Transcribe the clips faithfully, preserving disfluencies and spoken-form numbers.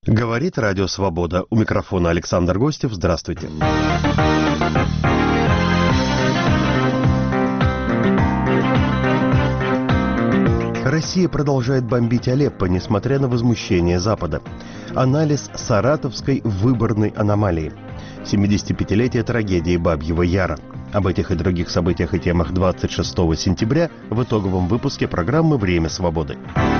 Говорит Радио Свобода. У микрофона Александр Гостев. Здравствуйте. Россия продолжает бомбить Алеппо, несмотря на возмущение Запада. Анализ саратовской выборной аномалии. семидесятипятилетие трагедии Бабьего Яра. Об этих и других событиях и темах двадцать шестого сентября в итоговом выпуске программы «Время свободы».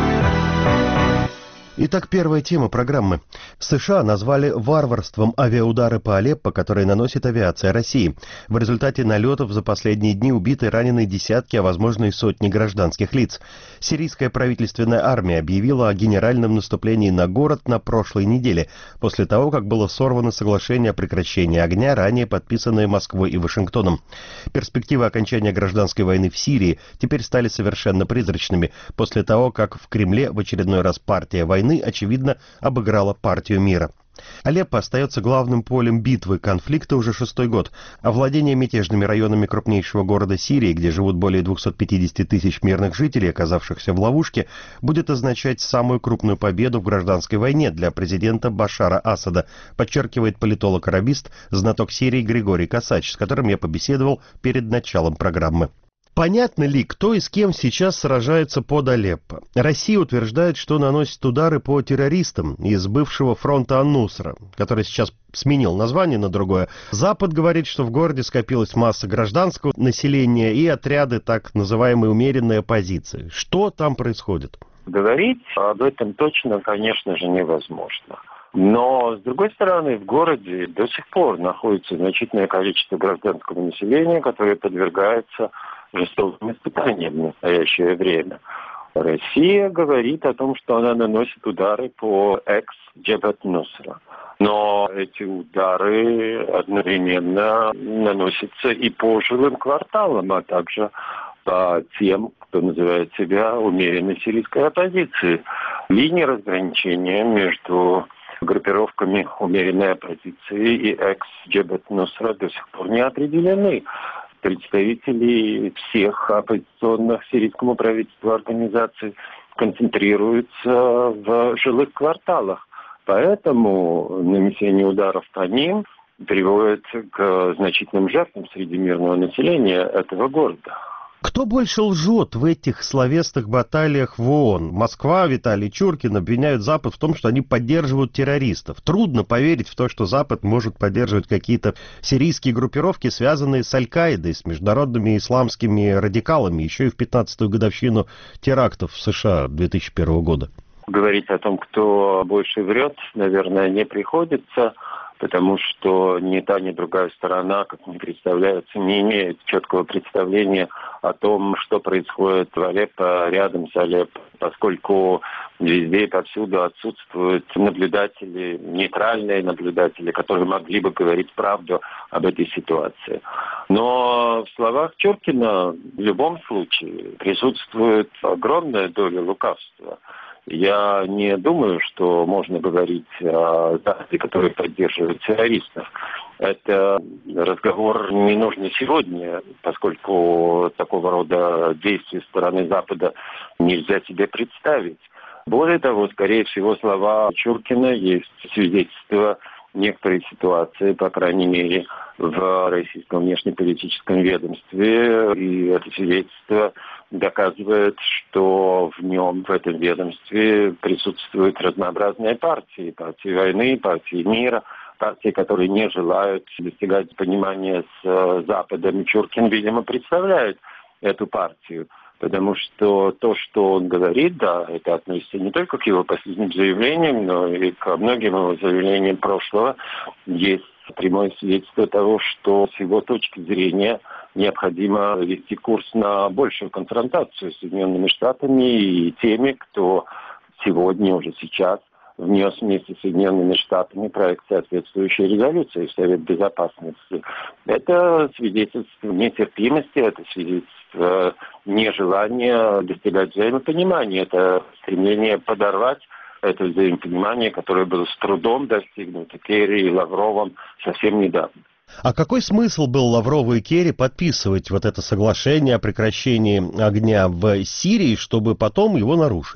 Итак, первая тема программы. США назвали варварством авиаудары по Алеппо, которые наносит авиация России. В результате налетов за последние дни убиты и ранены десятки, а возможно и сотни гражданских лиц. Сирийская правительственная армия объявила о генеральном наступлении на город на прошлой неделе, после того, как было сорвано соглашение о прекращении огня, ранее подписанное Москвой и Вашингтоном. Перспективы окончания гражданской войны в Сирии теперь стали совершенно призрачными, после того, как в Кремле в очередной раз партия войны очевидно, обыграла партию мира. Алеппо остается главным полем битвы конфликта уже шестой год, а владение мятежными районами крупнейшего города Сирии, где живут более двухсот пятидесяти тысяч мирных жителей, оказавшихся в ловушке, будет означать самую крупную победу в гражданской войне для президента Башара Асада, подчеркивает политолог-арабист, знаток Сирии Григорий Косач, с которым я побеседовал перед началом программы. Понятно ли, кто и с кем сейчас сражается под Алеппо? Россия утверждает, что наносит удары по террористам из бывшего фронта Ан-Нусра, который сейчас сменил название на другое. Запад говорит, что в городе скопилась масса гражданского населения и отряды так называемой умеренной оппозиции. Что там происходит? Говорить об этом точно, конечно же, невозможно. Но, с другой стороны, в городе до сих пор находится значительное количество гражданского населения, которое подвергается жестоким испытаниям в настоящее время. Россия говорит о том, что она наносит удары по экс-Джабхат Нусра. Но эти удары одновременно наносятся и по жилым кварталам, а также по тем, кто называет себя умеренной сирийской оппозицией. Линии разграничения между группировками умеренной оппозиции и экс-Джабхат Нусра до сих пор не определены. Представители всех оппозиционных сирийскому правительству организаций концентрируются в жилых кварталах. Поэтому нанесение ударов по ним приводит к значительным жертвам среди мирного населения этого города. Кто больше лжет в этих словесных баталиях в ООН? Москва, Виталий Чуркин обвиняют Запад в том, что они поддерживают террористов. Трудно поверить в то, что Запад может поддерживать какие-то сирийские группировки, связанные с Аль-Каидой, с международными исламскими радикалами, еще и в пятнадцатую годовщину терактов в США две тысячи первого года. Говорить о том, кто больше врет, наверное, не приходится, потому что ни та, ни другая сторона, как мне представляется, не имеет четкого представления о том, что происходит в Алеппо, рядом с Алеппо, поскольку везде и повсюду отсутствуют наблюдатели, нейтральные наблюдатели, которые могли бы говорить правду об этой ситуации. Но в словах Чуркина в любом случае присутствует огромная доля лукавства. Я не думаю, что можно говорить о Западе, который поддерживает террористов. Это разговор не нужен сегодня, поскольку такого рода действия со стороны Запада нельзя себе представить. Более того, скорее всего, слова Чуркина есть свидетельство некоторой ситуации, по крайней мере, в российском внешнеполитическом ведомстве. И это свидетельство доказывает, что в нем, в этом ведомстве, присутствуют разнообразные партии. Партии войны, партии мира, партии, которые не желают достигать понимания с Западом. Чуркин, видимо, представляет эту партию. Потому что то, что он говорит, да, это относится не только к его последним заявлениям, но и к многим его заявлениям прошлого. Есть прямое свидетельство того, что с его точки зрения необходимо вести курс на большую конфронтацию с Соединенными Штатами и теми, кто сегодня, уже сейчас, внес вместе с Соединенными Штатами проект соответствующей резолюции в Совет Безопасности. Это свидетельство нетерпимости, это свидетельство нежелания достигать взаимопонимания, это стремление подорвать это взаимопонимание, которое было с трудом достигнуто Керри и Лавровым совсем недавно. А какой смысл был Лаврову и Керри подписывать вот это соглашение о прекращении огня в Сирии, чтобы потом его нарушить?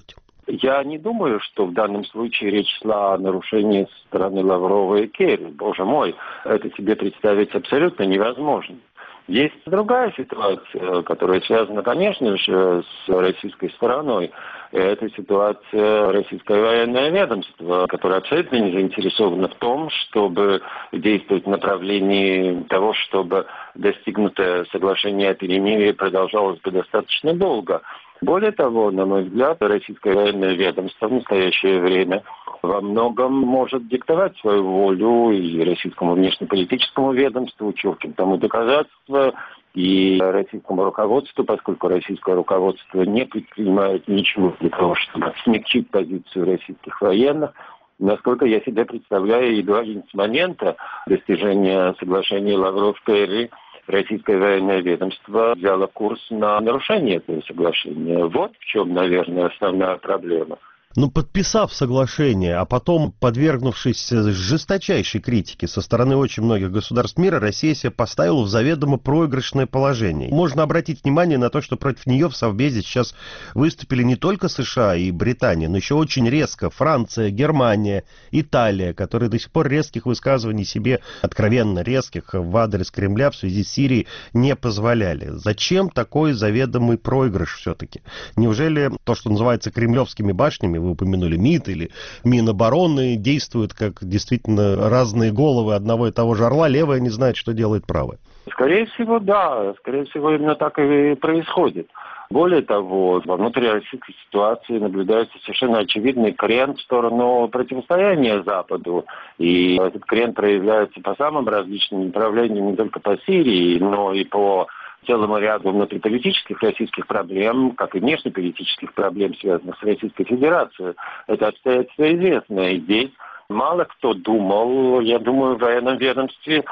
Я не думаю, что в данном случае речь шла о нарушении со стороны Лаврова и Керри. Боже мой, это себе представить абсолютно невозможно. Есть другая ситуация, которая связана, конечно же, с российской стороной. Это ситуация российское военное ведомство, которое абсолютно не заинтересовано в том, чтобы действовать в направлении того, чтобы достигнутое соглашение о перемирии продолжалось бы достаточно долго. Более того, на мой взгляд, российское военное ведомство в настоящее время во многом может диктовать свою волю и российскому внешнеполитическому ведомству, Чуркин тому доказательства, и российскому руководству, поскольку российское руководство не предпринимает ничего для того, чтобы смягчить позицию российских военных. Насколько я себе представляю, едва ли с момента достижения соглашения Лавров-Керри российское военное ведомство взяло курс на нарушение этого соглашения. Вот в чем, наверное, основная проблема. Ну, подписав соглашение, а потом подвергнувшись жесточайшей критике со стороны очень многих государств мира, Россия себя поставила в заведомо проигрышное положение. Можно обратить внимание на то, что против нее в Совбезе сейчас выступили не только США и Британия, но еще очень резко Франция, Германия, Италия, которые до сих пор резких высказываний себе, откровенно резких, в адрес Кремля в связи с Сирией не позволяли. Зачем такой заведомый проигрыш все-таки? Неужели то, что называется кремлевскими башнями, вы упомянули МИД или Минобороны, действуют как действительно разные головы одного и того же орла, левая не знает, что делает правая? Скорее всего, да. Скорее всего, именно так и происходит. Более того, во внутрироссийской ситуации наблюдается совершенно очевидный крен в сторону противостояния Западу. И этот крен проявляется по самым различным направлениям, не только по Сирии, но и по целому ряду внутриполитических российских проблем, как и внешнеполитических проблем, связанных с Российской Федерацией. Это обстоятельство известно. И здесь мало кто думал, я думаю, в военном ведомстве,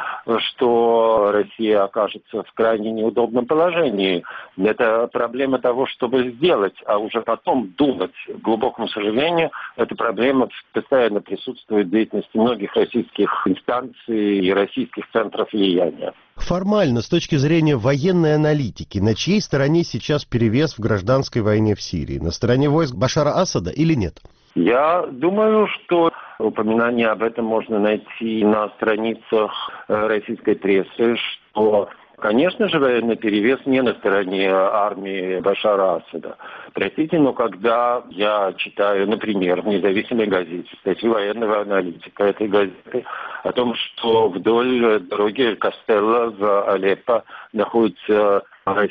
что Россия окажется в крайне неудобном положении. Это проблема того, чтобы сделать, а уже потом думать. К глубокому сожалению, эта проблема постоянно присутствует в деятельности многих российских инстанций и российских центров влияния. Формально, с точки зрения военной аналитики, на чьей стороне сейчас перевес в гражданской войне в Сирии? На стороне войск Башара Асада или нет? Я думаю, что упоминание об этом можно найти на страницах российской прессы, что, конечно же, военный перевес не на стороне армии Башара Асада. Простите, но когда я читаю, например, в независимой газете статью военного аналитика этой газеты о том, что вдоль дороги Кастелло в Алеппо находятся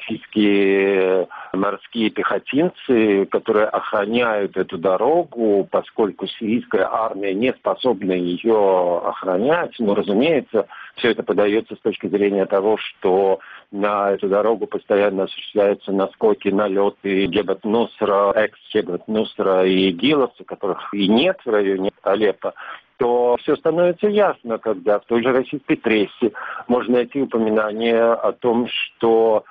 российские морские пехотинцы, которые охраняют эту дорогу, поскольку сирийская армия не способна ее охранять. Но, разумеется, все это подается с точки зрения того, что на эту дорогу постоянно осуществляются наскоки, налеты Джебат-Нусра, экс-Джебат-Нусра и игиловцев, которых и нет в районе Алеппо, то все становится ясно, когда в той же российской прессе можно найти упоминание о том, что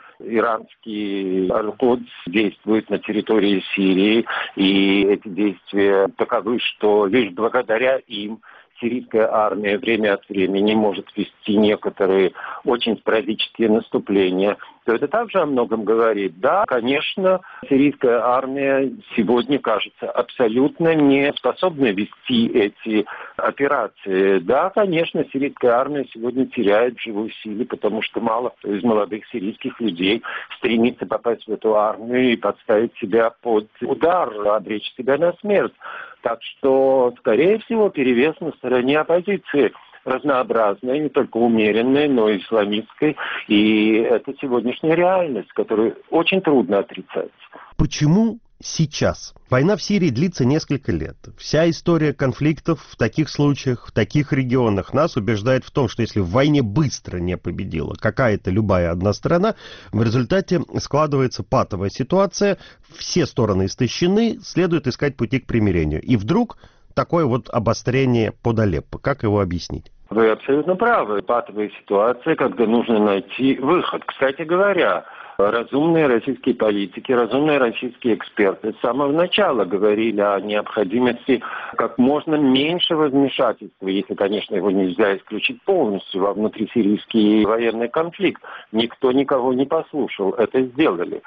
иранский Аль-Кудс действует на территории Сирии, и эти действия таковы, что лишь благодаря им сирийская армия время от времени может вести некоторые очень спорадические наступления, то это также о многом говорит. Да, конечно, сирийская армия сегодня кажется абсолютно не способной вести эти операции. Да, конечно, сирийская армия сегодня теряет в живой силе, потому что мало кто из молодых сирийских людей стремится попасть в эту армию и подставить себя под удар, обречь себя на смерть. Так что, скорее всего, перевес на стороне оппозиции разнообразной, не только умеренной, но и исламистской. И это сегодняшняя реальность, которую очень трудно отрицать. Почему сейчас? Война в Сирии длится несколько лет. Вся история конфликтов в таких случаях, в таких регионах нас убеждает в том, что если в войне быстро не победила какая-то любая одна сторона, в результате складывается патовая ситуация, все стороны истощены, следует искать пути к примирению. И вдруг такое вот обострение под Алеппо. Как его объяснить? Вы абсолютно правы. Патовая ситуация, когда нужно найти выход. Кстати говоря, Разумные российские политики, разумные российские эксперты с самого начала говорили о необходимости как можно меньшего вмешательства, если, конечно, его нельзя исключить полностью, во внутрисирийский военный конфликт. Никто никого не послушал, это сделали.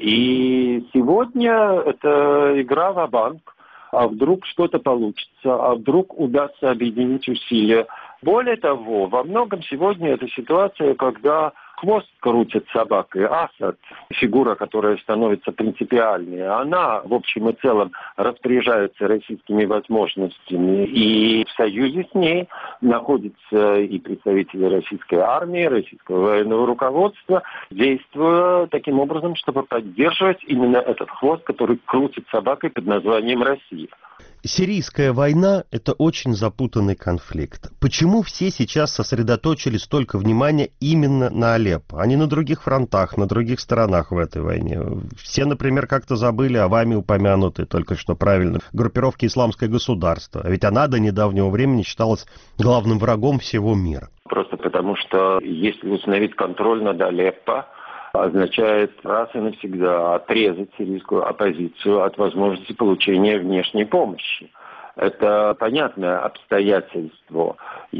И сегодня это игра ва-банк. А вдруг что-то получится, а вдруг удастся объединить усилия. Более того, во многом сегодня это ситуация, когда хвост крутит собакой. Асад, фигура, которая становится принципиальной, она в общем и целом распоряжается российскими возможностями. И в союзе с ней находятся и представители российской армии, российского военного руководства, действуя таким образом, чтобы поддерживать именно этот хвост, который крутит собакой под названием Россия. Сирийская война – это очень запутанный конфликт. Почему все сейчас сосредоточили столько внимания именно на Алеппо, а не на других фронтах, на других сторонах в этой войне? Все, например, как-то забыли о вами упомянутой только что правильно группировке «Исламское государство». Ведь она до недавнего времени считалась главным врагом всего мира. Просто потому, что если установить контроль над Алеппо, означает раз и навсегда отрезать сирийскую оппозицию от возможности получения внешней помощи. Это понятное обстоятельство.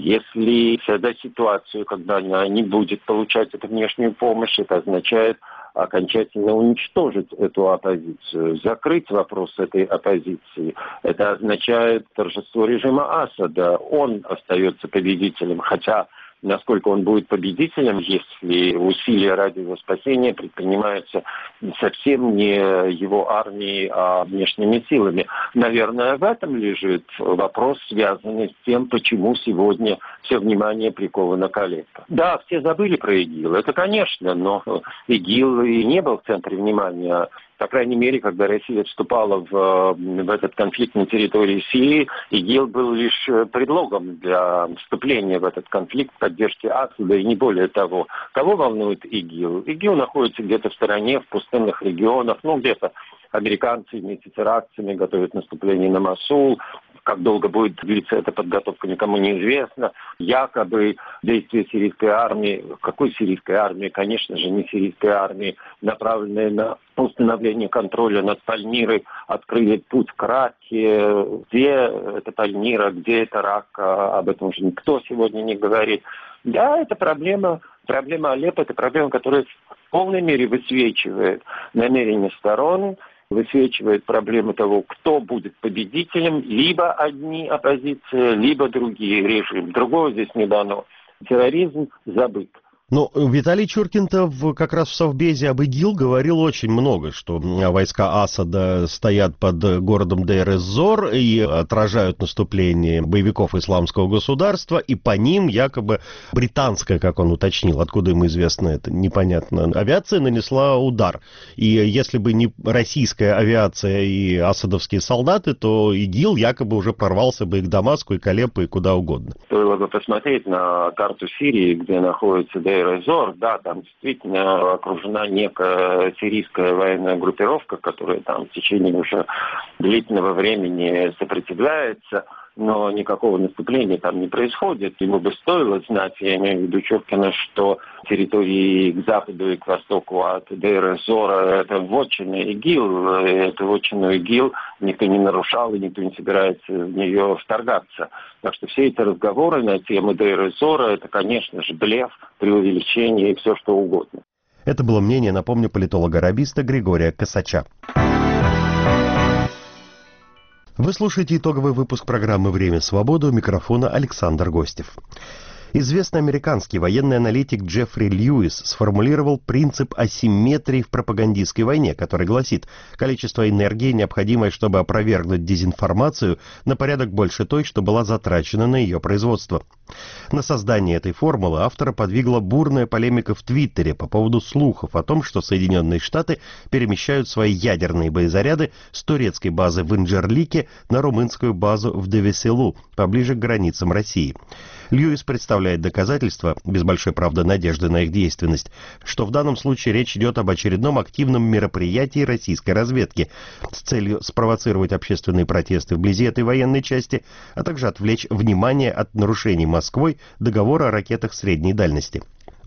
Если создать ситуацию, когда она не будет получать эту внешнюю помощь, это означает окончательно уничтожить эту оппозицию, закрыть вопрос этой оппозиции. Это означает торжество режима Асада. Он остается победителем, хотя насколько он будет победителем, если усилия ради его спасения предпринимаются совсем не его армией, а внешними силами. Наверное, в этом лежит вопрос, связанный с тем, почему сегодня все внимание приковано к Алеппо. Да, все забыли про ИГИЛ, это конечно, но ИГИЛ и не был в центре внимания. По крайней мере, когда Россия вступала в, в этот конфликт на территории Сирии, ИГИЛ был лишь предлогом для вступления в этот конфликт, поддержки Асада и не более того. Кого волнует ИГИЛ? ИГИЛ находится где-то в стороне, в пустынных регионах, ну где-то американцы вместе с иракцами готовят наступление на Мосул. Как долго будет длиться эта подготовка, никому не известно. Якобы действия сирийской армии, какой сирийской армии? Конечно же, не сирийской армии, направленные на установление контроля над Пальмирой, открыли путь к Раке. Где это Пальмира, где это Рака? Об этом уже никто сегодня не говорит. Да, это проблема, проблема Алеппо, это проблема, которая в полной мере высвечивает намерения сторон, высвечивает проблему того, кто будет победителем, либо одни оппозиция, либо другие режимы. Другого здесь не дано. Терроризм забыт. Но Виталий Чуркин-то как раз в Совбезе об ИГИЛ говорил очень много, что войска Асада стоят под городом Дейр-эз-Зор и отражают наступление боевиков исламского государства, и по ним якобы британская, как он уточнил, откуда ему известно это, непонятно, авиация нанесла удар. И если бы не российская авиация и асадовские солдаты, то ИГИЛ якобы уже прорвался бы и к Дамаску, и к Алеппо, и куда угодно. Стоило бы посмотреть на карту Сирии, где находится Дейр-эз-Зор, да, там действительно окружена некая сирийская военная группировка, которая там в течение уже длительного времени сопротивляется, но никакого наступления там не происходит. Ему бы стоило знать, я имею в виду Чуркина, что территории к западу и к востоку от Дейр-эз-Зора это вотчина ИГИЛ, эту вотчину ИГИЛ никто не нарушал и никто не собирается в нее вторгаться. Так что все эти разговоры на тему Дейр-эз-Зора это, конечно же, блеф, преувеличение и все что угодно. Это было мнение, напомню, политолога-арабиста Григория Косача. Вы слушаете итоговый выпуск программы «Время свободы», у микрофона Александр Гостев. Известный американский военный аналитик Джеффри Льюис сформулировал принцип асимметрии в пропагандистской войне, который гласит: количество энергии, необходимое, чтобы опровергнуть дезинформацию, на порядок больше той, что была затрачена на ее производство. На создание этой формулы автора подвигла бурная полемика в Твиттере по поводу слухов о том, что Соединенные Штаты перемещают свои ядерные боезаряды с турецкой базы в Инджерлике на румынскую базу в Девеселу, поближе к границам России. Льюис представляет доказательства, без большой, правда, надежды на их действенность, что в данном случае речь идет об очередном активном мероприятии российской разведки с целью спровоцировать общественные протесты вблизи этой военной части, а также отвлечь внимание от нарушений Москвой договора о ракетах средней дальности.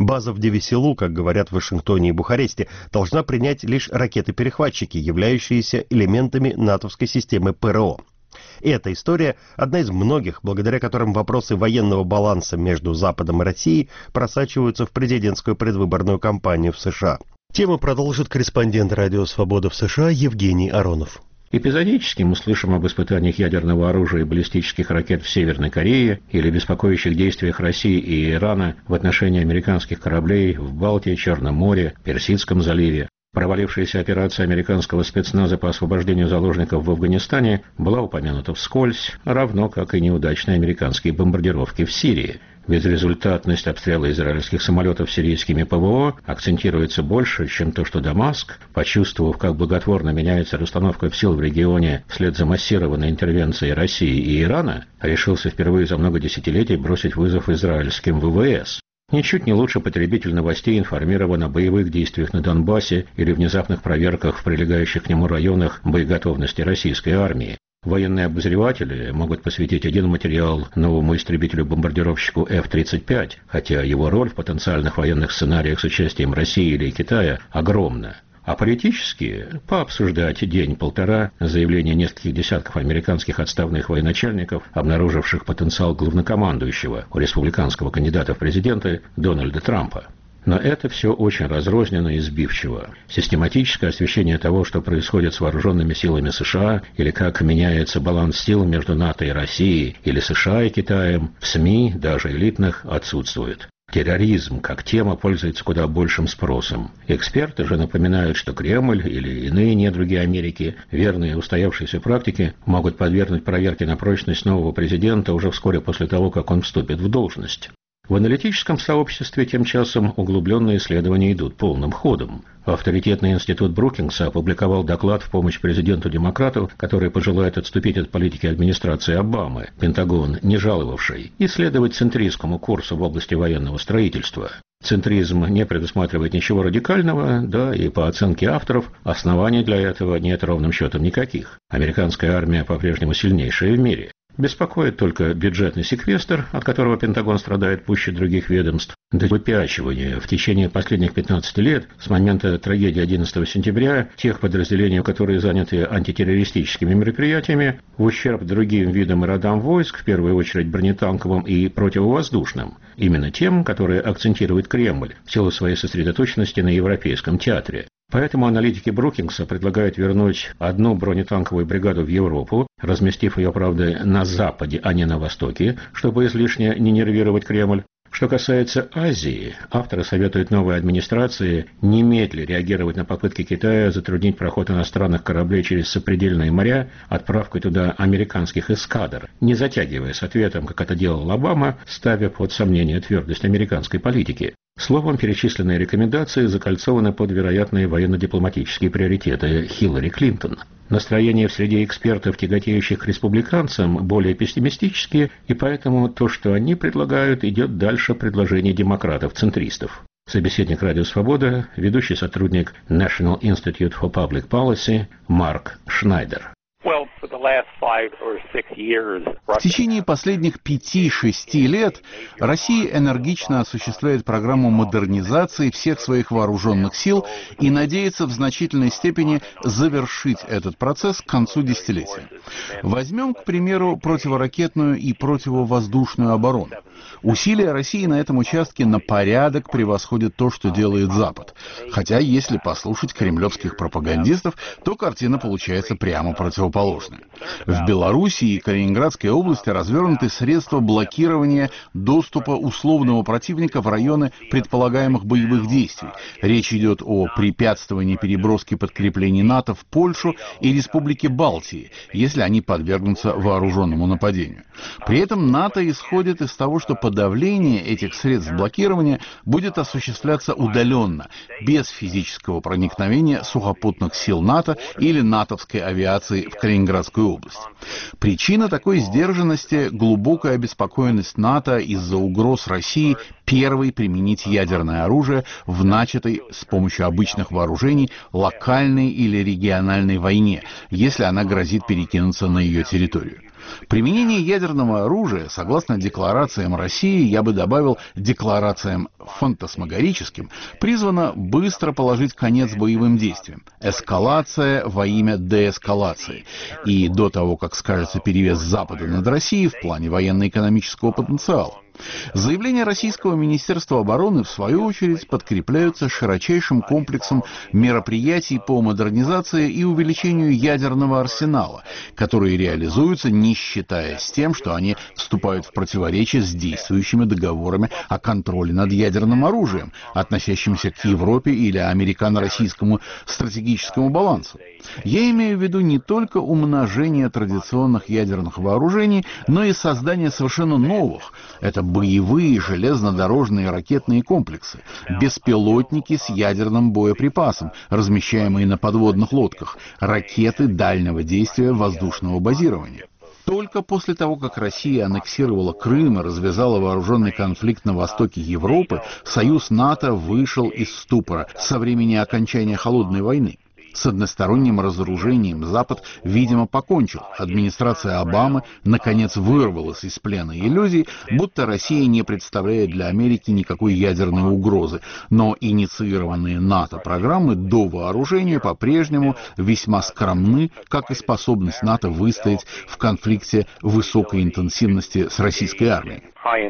База в Девиселу, как говорят в Вашингтоне и Бухаресте, должна принять лишь ракеты-перехватчики, являющиеся элементами натовской системы ПРО. Эта история – одна из многих, благодаря которым вопросы военного баланса между Западом и Россией просачиваются в президентскую предвыборную кампанию в США. Тему продолжит корреспондент «Радио Свобода» в США Евгений Аронов. Эпизодически мы слышим об испытаниях ядерного оружия и баллистических ракет в Северной Корее или беспокоящих действиях России и Ирана в отношении американских кораблей в Балтии, Черном море, Персидском заливе. Провалившаяся операция американского спецназа по освобождению заложников в Афганистане была упомянута вскользь, равно как и неудачные американские бомбардировки в Сирии. Безрезультатность обстрела израильских самолетов сирийскими ПВО акцентируется больше, чем то, что Дамаск, почувствовав, как благотворно меняется расстановка сил в регионе вслед за массированной интервенцией России и Ирана, решился впервые за много десятилетий бросить вызов израильским ВВС. Ничуть не лучше потребитель новостей информирован о боевых действиях на Донбассе или внезапных проверках в прилегающих к нему районах боеготовности российской армии. Военные обозреватели могут посвятить один материал новому истребителю-бомбардировщику эф тридцать пять, хотя его роль в потенциальных военных сценариях с участием России или Китая огромна. А политически пообсуждать день-полтора заявления нескольких десятков американских отставных военачальников, обнаруживших потенциал главнокомандующего у республиканского кандидата в президенты Дональда Трампа. Но это все очень разрозненно и сбивчиво. Систематическое освещение того, что происходит с вооруженными силами США, или как меняется баланс сил между НАТО и Россией, или США и Китаем, в СМИ, даже элитных, отсутствует. Терроризм как тема пользуется куда большим спросом. Эксперты же напоминают, что Кремль или иные недруги Америки, верные устоявшейся практике, могут подвергнуть проверке на прочность нового президента уже вскоре после того, как он вступит в должность. В аналитическом сообществе тем часом углубленные исследования идут полным ходом. Авторитетный институт Брукингса опубликовал доклад в помощь президенту-демократу, который пожелает отступить от политики администрации Обамы, Пентагон не жаловавший, и следовать центристскому курсу в области военного строительства. Центризм не предусматривает ничего радикального, да и по оценке авторов оснований для этого нет ровным счетом никаких. Американская армия по-прежнему сильнейшая в мире. Беспокоит только бюджетный секвестр, от которого Пентагон страдает пуще других ведомств, да выпячивание в течение последних пятнадцати лет, с момента трагедии одиннадцатого сентября, тех подразделений, которые заняты антитеррористическими мероприятиями, в ущерб другим видам и родам войск, в первую очередь бронетанковым и противовоздушным, именно тем, которые акцентирует Кремль в силу своей сосредоточенности на европейском театре. Поэтому аналитики Брукингса предлагают вернуть одну бронетанковую бригаду в Европу, разместив ее, правда, на западе, а не на востоке, чтобы излишне не нервировать Кремль. Что касается Азии, авторы советуют новой администрации немедленно реагировать на попытки Китая затруднить проход иностранных кораблей через сопредельные моря отправкой туда американских эскадр, не затягивая с ответом, как это делал Обама, ставя под сомнение твердость американской политики. Словом, перечисленные рекомендации закольцованы под вероятные военно-дипломатические приоритеты Хиллари Клинтон. Настроения в среде экспертов, тяготеющих к республиканцам, более пессимистические, и поэтому то, что они предлагают, идет дальше предложений демократов-центристов. Собеседник «Радио Свобода», ведущий сотрудник National Institute for Public Policy Марк Шнайдер. В течение последних пяти-шести лет Россия энергично осуществляет программу модернизации всех своих вооруженных сил и надеется в значительной степени завершить этот процесс к концу десятилетия. Возьмем, к примеру, противоракетную и противовоздушную оборону. Усилия России на этом участке на порядок превосходят то, что делает Запад. Хотя, если послушать кремлевских пропагандистов, то картина получается прямо противоположная. В Белоруссии и Калининградской области развернуты средства блокирования доступа условного противника в районы предполагаемых боевых действий. Речь идет о препятствовании переброски подкреплений НАТО в Польшу и Республики Балтии, если они подвергнутся вооруженному нападению. При этом НАТО исходит из того, что подавление этих средств блокирования будет осуществляться удаленно, без физического проникновения сухопутных сил НАТО или натовской авиации в Калининградскую область. Причина такой сдержанности – глубокая обеспокоенность НАТО из-за угроз России первой применить ядерное оружие в начатой с помощью обычных вооружений локальной или региональной войне, если она грозит перекинуться на ее территорию. Применение ядерного оружия, согласно декларациям России, я бы добавил декларациям фантасмагорическим, призвано быстро положить конец боевым действиям. Эскалация во имя деэскалации. И до того, как скажется перевес Запада над Россией в плане военно-экономического потенциала. Заявления российского Министерства обороны, в свою очередь, подкрепляются широчайшим комплексом мероприятий по модернизации и увеличению ядерного арсенала, которые реализуются, не считаясь с тем, что они вступают в противоречие с действующими договорами о контроле над ядерным оружием, относящимся к Европе или американо-российскому стратегическому балансу. Я имею в виду не только умножение традиционных ядерных вооружений, но и создание совершенно новых. Это боевые железнодорожные ракетные комплексы, беспилотники с ядерным боеприпасом, размещаемые на подводных лодках, ракеты дальнего действия воздушного базирования. Только после того, как Россия аннексировала Крым и развязала вооруженный конфликт на востоке Европы, союз НАТО вышел из ступора со времени окончания Холодной войны. С односторонним разоружением Запад, видимо, покончил. Администрация Обамы, наконец, вырвалась из плена иллюзий, будто Россия не представляет для Америки никакой ядерной угрозы. Но инициированные НАТО программы до вооружения по-прежнему весьма скромны, как и способность НАТО выстоять в конфликте высокой интенсивности с российской армией.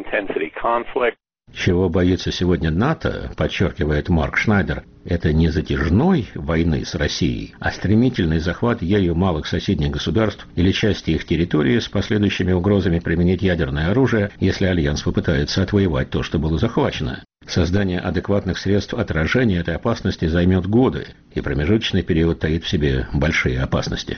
Чего боится сегодня НАТО, подчеркивает Марк Шнайдер, это не затяжной войны с Россией, а стремительный захват ею малых соседних государств или части их территории с последующими угрозами применить ядерное оружие, если Альянс попытается отвоевать то, что было захвачено. Создание адекватных средств отражения этой опасности займет годы, и промежуточный период таит в себе большие опасности.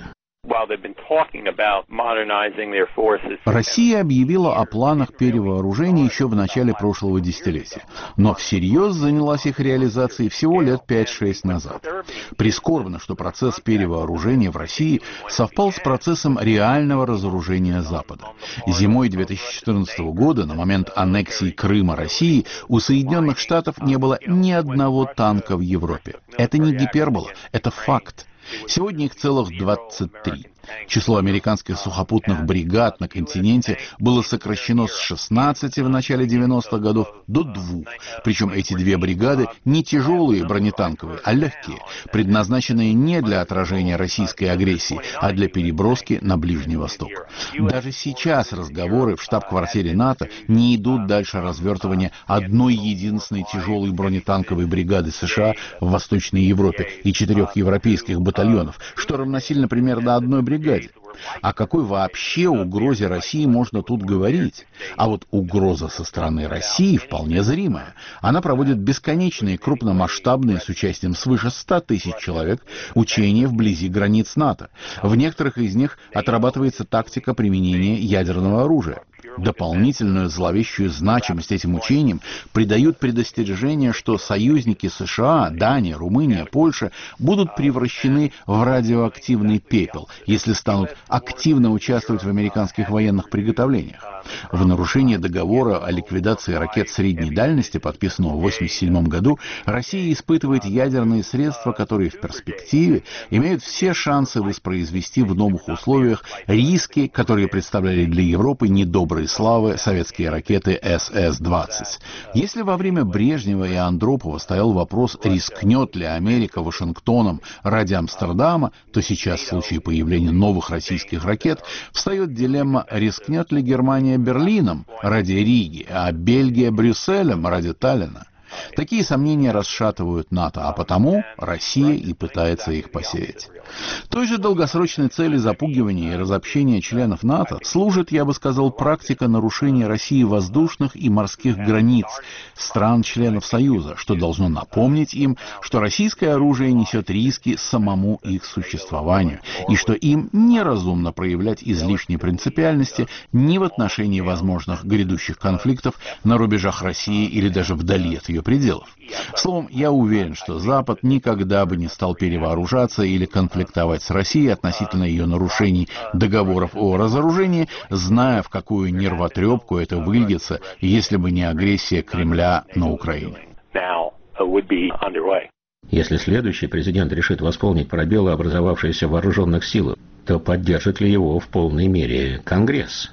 Россия объявила о планах перевооружения еще в начале прошлого десятилетия, но всерьез занялась их реализацией всего лет пять-шесть назад. Прискорбно, что процесс перевооружения в России совпал с процессом реального разоружения Запада. Зимой две тысячи четырнадцатого года, на момент аннексии Крыма России, у Соединенных Штатов не было ни одного танка в Европе. Это не гипербола, это факт. Сегодня их целых двадцать три. Число американских сухопутных бригад на континенте было сокращено с шестнадцати в начале девяностых годов до двух. Причем эти две бригады не тяжелые бронетанковые, а легкие, предназначенные не для отражения российской агрессии, а для переброски на Ближний Восток. Даже сейчас разговоры в штаб-квартире НАТО не идут дальше развертывания одной единственной тяжелой бронетанковой бригады США в Восточной Европе и четырех европейских батальонов, что равносильно примерно одной бригаде. Бригаде. О какой вообще угрозе России можно тут говорить? А вот угроза со стороны России вполне зримая. Она проводит бесконечные крупномасштабные с участием свыше ста тысяч человек учения вблизи границ НАТО. В некоторых из них отрабатывается тактика применения ядерного оружия. Дополнительную зловещую значимость этим учениям придают предостережение, что союзники США, Дания, Румыния, Польша будут превращены в радиоактивный пепел, если станут активно участвовать в американских военных приготовлениях. В нарушение договора о ликвидации ракет средней дальности, подписанного в восемьдесят седьмом году, Россия испытывает ядерные средства, которые в перспективе имеют все шансы воспроизвести в новых условиях риски, которые представляли для Европы недобрые славы советские ракеты эс эс двадцать. Если во время Брежнева и Андропова стоял вопрос, рискнет ли Америка Вашингтоном ради Амстердама, то сейчас в случае появления новых российских ракет встает дилемма, рискнет ли Германия Берлином ради Риги, а Бельгия Брюсселем ради Таллина. Такие сомнения расшатывают НАТО, а потому Россия и пытается их посеять. Той же долгосрочной цели запугивания и разобщения членов НАТО служит, я бы сказал, практика нарушения России воздушных и морских границ стран-членов Союза, что должно напомнить им, что российское оружие несет риски самому их существованию, и что им неразумно проявлять излишней принципиальности ни в отношении возможных грядущих конфликтов на рубежах России или даже вдали от ее пределов. Словом, я уверен, что Запад никогда бы не стал перевооружаться или конфликтовать с Россией относительно ее нарушений договоров о разоружении, зная, в какую нервотрепку это выльется, если бы не агрессия Кремля на Украине. Если следующий президент решит восполнить пробелы, образовавшиеся в вооруженных силах, то поддержит ли его в полной мере Конгресс?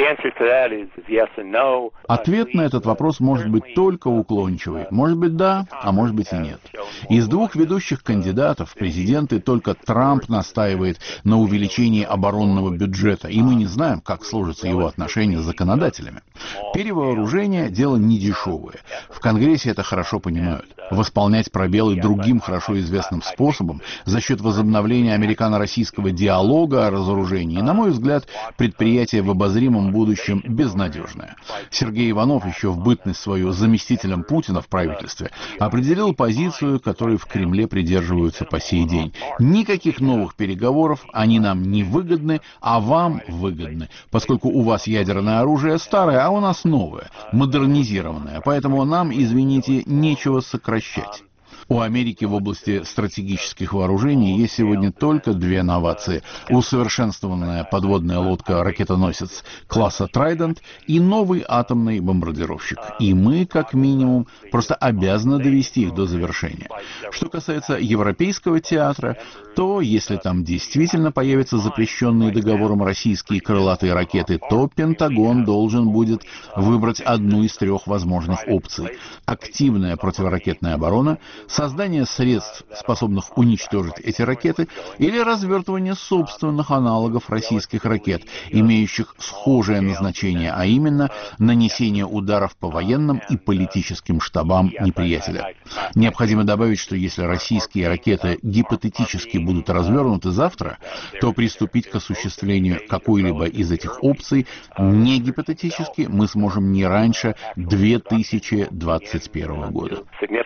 Ответ на этот вопрос может быть только уклончивый. Может быть да, а может быть и нет. Из двух ведущих кандидатов в президенты только Трамп настаивает на увеличении оборонного бюджета, и мы не знаем, как сложатся его отношения с законодателями. Перевооружение – дело недешевое. В Конгрессе это хорошо понимают. Восполнять пробелы другим хорошо известным способом за счет возобновления американо-российского диалога о разоружении, на мой взгляд, предприятие в обозримом будущем безнадежное. Сергей Иванов еще в бытность свою заместителем Путина в правительстве определил позицию, которой в Кремле придерживаются по сей день. Никаких новых переговоров, они нам не выгодны, а вам выгодны, поскольку у вас ядерное оружие старое, а у нас новое, модернизированное, поэтому нам, извините, нечего сокращать. У Америки в области стратегических вооружений есть сегодня только две новации. Усовершенствованная подводная лодка-ракетоносец класса Trident и новый атомный бомбардировщик. И мы, как минимум, просто обязаны довести их до завершения. Что касается европейского театра, то если там действительно появятся запрещенные договором российские крылатые ракеты, то Пентагон должен будет выбрать одну из трех возможных опций. Активная противоракетная оборона, создание средств, способных уничтожить эти ракеты, или развертывание собственных аналогов российских ракет, имеющих схожее назначение, а именно нанесение ударов по военным и политическим штабам неприятеля. Необходимо добавить, что если российские ракеты гипотетически будут развернуты завтра, то приступить к осуществлению какой-либо из этих опций не гипотетически мы сможем не раньше две тысячи двадцать первого года.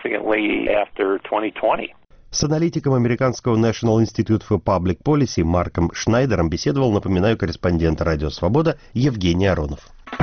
С аналитиком американского National Institute for Public Policy Марком Шнайдером беседовал, напоминаю, корреспондент «Радио Свобода» Евгений Аронов.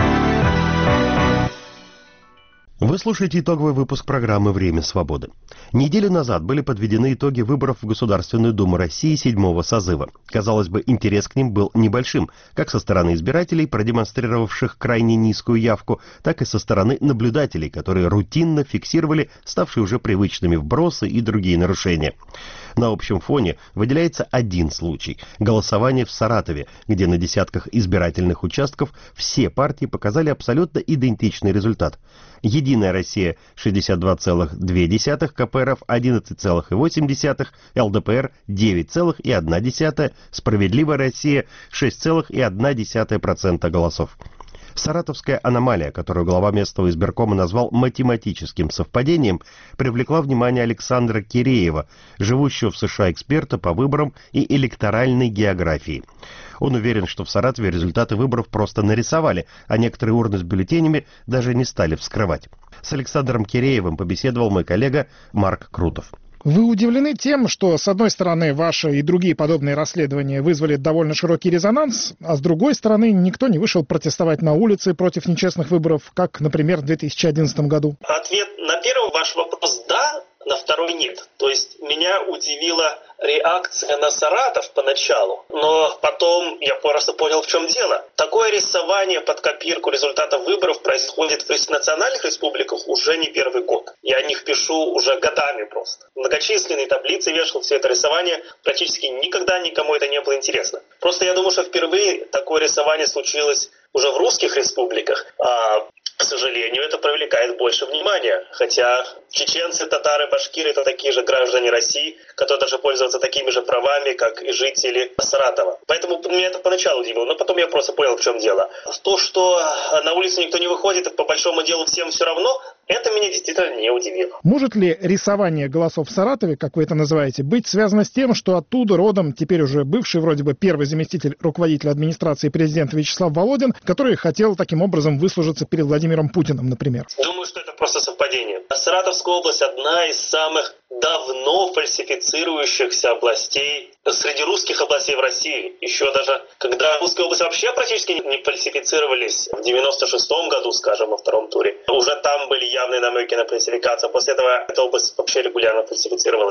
Вы слушаете итоговый выпуск программы «Время свободы». Неделю назад были подведены итоги выборов в Государственную Думу России седьмого созыва. Казалось бы, интерес к ним был небольшим, как со стороны избирателей, продемонстрировавших крайне низкую явку, так и со стороны наблюдателей, которые рутинно фиксировали ставшие уже привычными вбросы и другие нарушения. На общем фоне выделяется один случай – голосование в Саратове, где на десятках избирательных участков все партии показали абсолютно идентичный результат. «Единая Россия» – шестьдесят два целых две десятых, КПРФ – одиннадцать целых восемь десятых, ЛДПР – девять целых одна десятая, «Справедливая Россия» – шесть целых одна десятая процента голосов. Саратовская аномалия, которую глава местного избиркома назвал математическим совпадением, привлекла внимание Александра Киреева, живущего в США эксперта по выборам и электоральной географии. Он уверен, что в Саратове результаты выборов просто нарисовали, а некоторые урны с бюллетенями даже не стали вскрывать. С Александром Киреевым побеседовал мой коллега Марк Крутов. Вы удивлены тем, что, с одной стороны, ваши и другие подобные расследования вызвали довольно широкий резонанс, а с другой стороны, никто не вышел протестовать на улице против нечестных выборов, как, например, в две тысячи одиннадцатом году? Ответ на первый ваш вопрос – да, на второй – нет. То есть меня удивила реакция на Саратов поначалу, но потом я просто понял, в чем дело. Такое рисование под копирку результатов выборов происходит в национальных республиках уже не первый год. Я о них пишу уже годами просто. Многочисленные таблицы вешал, все это рисование. Практически никогда никому это не было интересно. Просто я думаю, что впервые такое рисование случилось уже в русских республиках. А, к сожалению, это привлекает больше внимания. Хотя чеченцы, татары, башкиры – это такие же граждане России, которые даже пользуются такими же правами, как и жители Саратова. Поэтому меня это поначалу удивило, но потом я просто понял, в чем дело. То, что на улицу никто не выходит, по большому делу всем все равно, это меня действительно не удивило. Может ли рисование голосов в Саратове, как вы это называете, быть связано с тем, что оттуда родом теперь уже бывший вроде бы первый заместитель руководителя администрации президента Вячеслав Володин, который хотел таким образом выслужиться перед Владимиром Путиным, например? Думаю, что это просто совпадение. Саратовская область одна из самых давно фальсифицирующихся областей среди русских областей в России. Еще даже когда русские области вообще практически не фальсифицировались в девяносто шестом году, скажем, во втором туре, уже там были явные намеки на фальсификацию. После этого эта область вообще регулярно фальсифицировалась.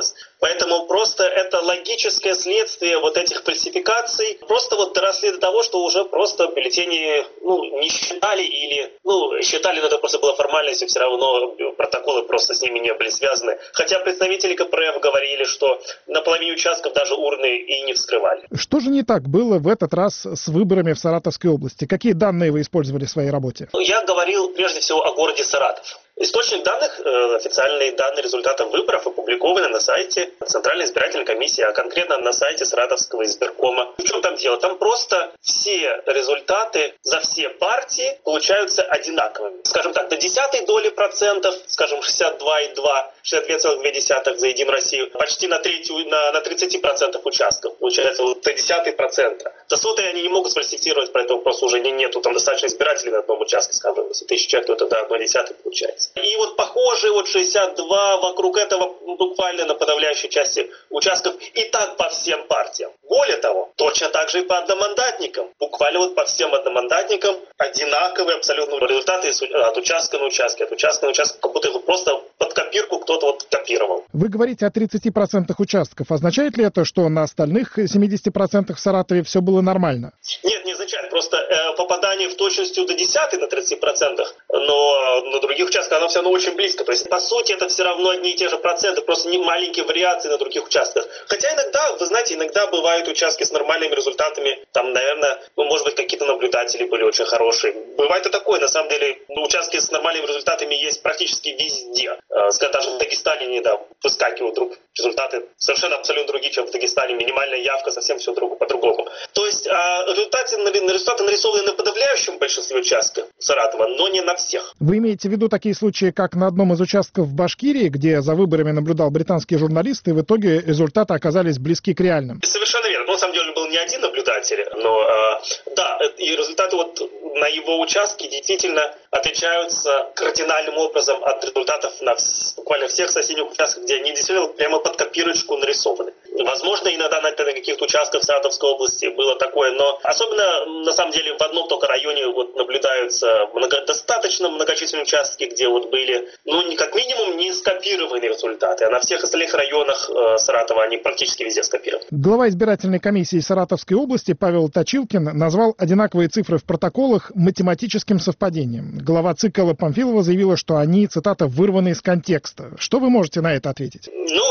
Поэтому просто это логическое следствие вот этих фальсификаций. Просто вот доросли до того, что уже просто бюллетени ну, не считали или ну, считали, но это просто было формальностью, все равно протоколы просто с ними не были связаны. Хотя представители ка пэ эр эф говорили, что на половине участков даже урны и не вскрывали. Что же не так было в этот раз с выборами в Саратовской области? Какие данные вы использовали в своей работе? Я говорил прежде всего о городе Саратов. Источник данных, официальные данные результатов выборов опубликованы на сайте Центральной избирательной комиссии, а конкретно на сайте Саратовского избиркома. В чем там дело? Там просто все результаты за все партии получаются одинаковыми. Скажем так, до десятой доли процентов, скажем, шестьдесят два и два, шестьдесят две целых две десятых за Единую Россию, почти на третью, на, на тридцать процентов участков, получается, вот до десятой процента. До сотой они не могут сфальсифицировать, поэтому просто уже не, нету там достаточно избирателей на одном участке, скажем, если тысяча человек, то это до одной десятой получается. И вот похожие вот шестьдесят два вокруг этого буквально на подавляющей части участков и так по всем партиям. Более того, точно так же и по одномандатникам. Буквально вот по всем одномандатникам одинаковые абсолютно результаты от участка на участке, от участка на участок, как будто их просто под копирку кто-то вот копировал. Вы говорите о тридцати процентах участков. Означает ли это, что на остальных семидесяти процентах в Саратове все было нормально? Нет, не означает. Просто э, попадание в точностью до десятой на тридцати процентах, но на других участках оно все равно очень близко. То есть, по сути, это все равно одни и те же проценты, просто не маленькие вариации на других участках. Хотя иногда, вы знаете, иногда бывают участки с нормальными результатами. Там, наверное, ну, может быть, какие-то наблюдатели были очень хорошие. Бывает и такое. На самом деле, участки с нормальными результатами есть практически везде. Скажем, даже в Дагестане недавно выскакивают вдруг результаты совершенно абсолютно другие, чем в Дагестане. Минимальная явка, совсем все друг, по-другому. То есть а, результаты, результаты нарисованы на подавляющем большинстве участков Саратова, но не на всех. Вы имеете в виду такие случаи, как на одном из участков в Башкирии, где за выборами наблюдал британский журналист, и в итоге результаты оказались близки к реальным? Совершенно верно. Ну, на самом деле, был не один наблюдатель, но а, да, и результаты вот на его участке действительно отличаются кардинальным образом от результатов на буквально всех соседних участках, где они действительно прямо под копирочку нарисованы. Возможно, иногда на, на каких-то участках в Саратовской области было такое, но особенно, на самом деле, в одном только районе вот наблюдаются много, достаточно многочисленные участки, где вот были, ну, как минимум, не скопированные результаты, а на всех остальных районах э, Саратова они практически везде скопированы. Глава избирательной комиссии Саратовской области Павел Точилкин назвал одинаковые цифры в протоколах математическим совпадением. Глава ЦИК Элла Памфилова заявила, что они, цитата, вырваны из контекста. Что вы можете на это ответить? Ну,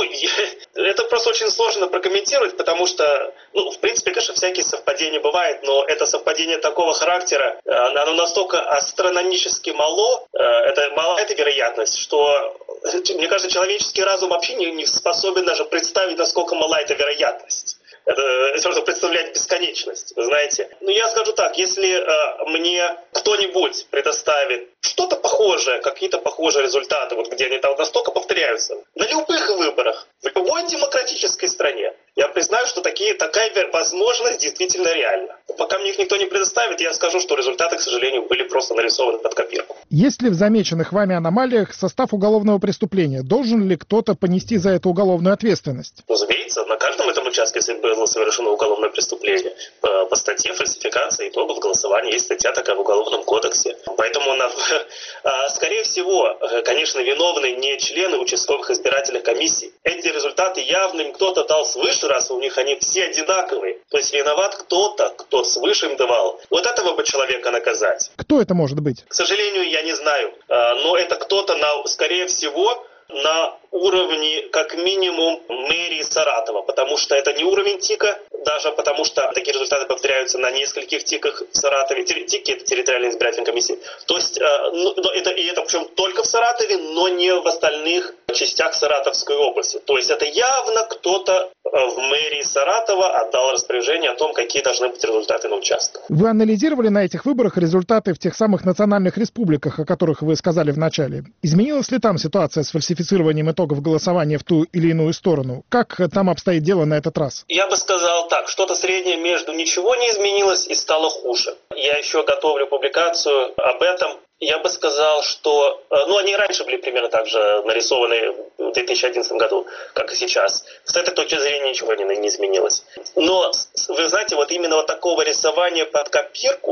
это просто очень сложно прокомментировать, потому что, ну, в принципе, конечно, всякие совпадения бывают, но это совпадение такого характера, оно настолько астрономически мало, это мала эта вероятность, что, мне кажется, человеческий разум вообще не, не способен даже представить, насколько мала эта вероятность. Это сразу представлять бесконечность, вы знаете. Ну, я скажу так, если э, мне кто-нибудь предоставит что-то похожее, какие-то похожие результаты, вот где они там настолько повторяются, на любых выборах, в любой демократической стране, я признаю, что такие, такая возможность действительно реальна. Пока мне их никто не предоставит, я скажу, что результаты, к сожалению, были просто нарисованы под копирку. Есть ли в замеченных вами аномалиях состав уголовного преступления? Должен ли кто-то понести за это уголовную ответственность? Разумеется, на каждом этом участке, если было совершено уголовное преступление, по, по статье фальсификации итогов голосования есть статья такая в Уголовном кодексе. Поэтому, на, скорее всего, конечно, виновны не члены участковых избирательных комиссий. Эти результаты явно им кто-то дал свыше, раз у них они все одинаковые. То есть виноват кто-то, кто свыше им давал. Вот этого бы человека наказать. Кто это может быть? К сожалению, я не знаю. Но это кто-то, на, скорее всего, на уровне, как минимум, мэрии Саратова, потому что это не уровень ТИКа, даже потому что такие результаты повторяются на нескольких ТИКах в Саратове. ТИКи — это территориальные избирательные комиссии. То есть, ну, это, и это причем только в Саратове, но не в остальных частях Саратовской области. То есть, это явно кто-то в мэрии Саратова отдал распоряжение о том, какие должны быть результаты на участках. Вы анализировали на этих выборах результаты в тех самых национальных республиках, о которых вы сказали в начале? Изменилась ли там ситуация с фальсифицированием итогов голосования в ту или иную сторону? Как там обстоит дело на этот раз? Я бы сказал так, что-то среднее между ничего не изменилось и стало хуже. Я еще готовлю публикацию об этом. Я бы сказал, что... Ну, они раньше были примерно так же нарисованы в две тысячи одиннадцатом году, как и сейчас. С этой точки зрения ничего не, не изменилось. Но, вы знаете, вот именно вот такого рисования под копирку